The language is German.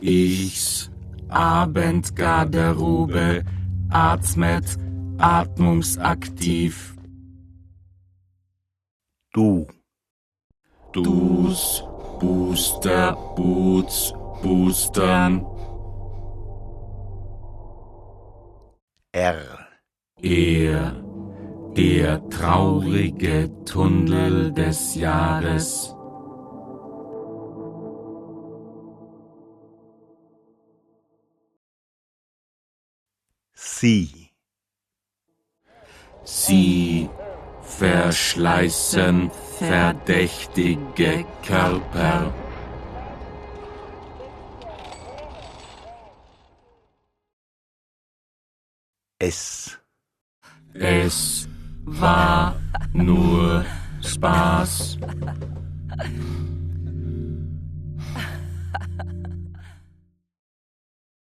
Ichs Abendgarderobe atmet atmungsaktiv. Du. Dus Booster Boots boostern. R. Der traurige Tunnel des Jahres. Sie. Sie verschleißen verdächtige Körper. Es. Es war nur Spaß.